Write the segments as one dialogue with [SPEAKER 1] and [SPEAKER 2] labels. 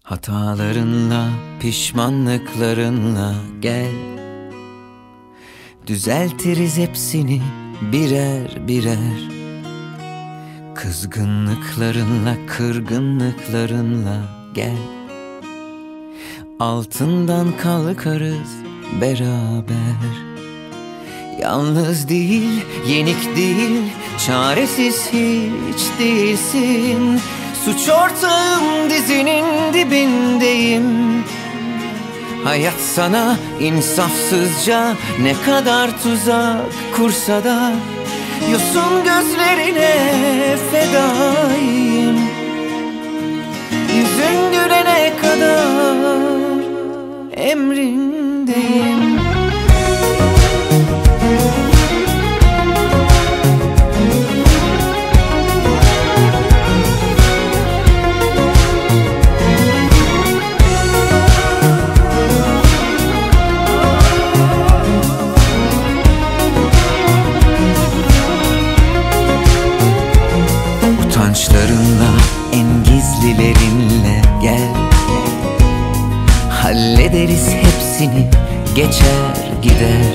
[SPEAKER 1] Hatalarınla, pişmanlıklarınla gel. Düzeltiriz hepsini birer birer. Kızgınlıklarınla, kırgınlıklarınla gel. Altından kalkarız beraber. Yalnız değil, yenik değil, çaresiz hiç değilsin. Suç ortağım, dizinin dibindeyim. Hayat sana insafsızca ne kadar tuzak kursa da yosun gözlerine fedayım. Yüzün gülene kadar emrindeyim. Utançlarınla, en gizlilerinle gel. Hallederiz hepsini, geçer gider.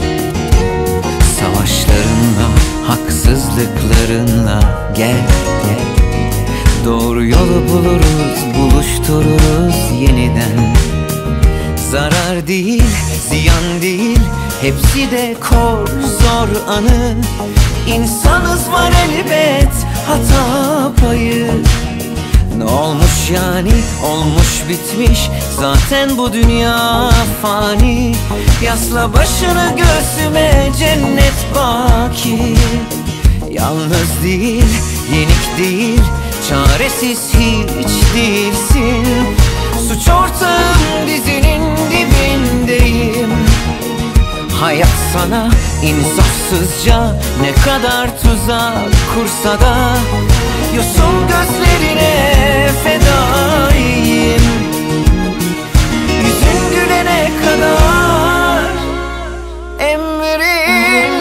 [SPEAKER 1] Savaşlarınla, haksızlıklarınla gel. Doğru yolu buluruz, buluştururuz yeniden. Zarar değil, ziyan değil, hepsi de kor zor anı. İnsanız var elbet, hata payı. Ne olmuş yani, olmuş bitmiş, zaten bu dünya fani. Yasla başını göğsüme, cennet baki. Yalnız değil, yenik değil, çaresiz hiç değilsin. Suç ortağım, dizinin dibindeyim. Hayat sana insafsızca ne kadar tuzak kursa da yosun gözlerine fedayım. Yüzün gülene kadar emrindeyim.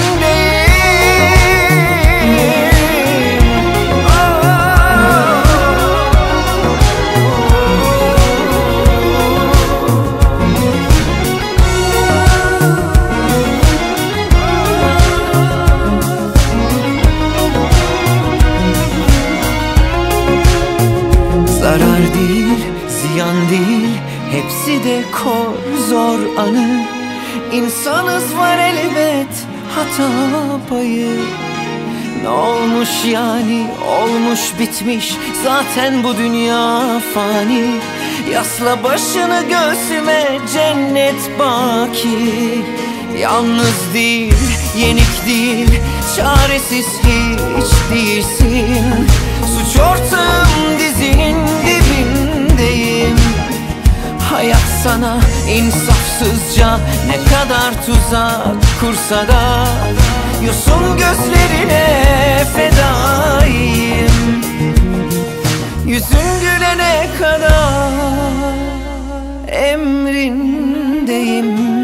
[SPEAKER 1] Zarar değil, ziyan değil, hepsi de kor zor anı. İnsanız var elbet, hata payı. Ne olmuş yani, olmuş bitmiş, zaten bu dünya fani. Yasla başını göğsüme, cennet baki. Yalnız değil, yenik değil, çaresiz hiç değilsin. Suç ortağım, dizinin dibindeyim. Hayat sana insafsızca ne kadar tuzak kursa da yosun gözlerine fedayım. Yüzün gülene kadar emrindeyim.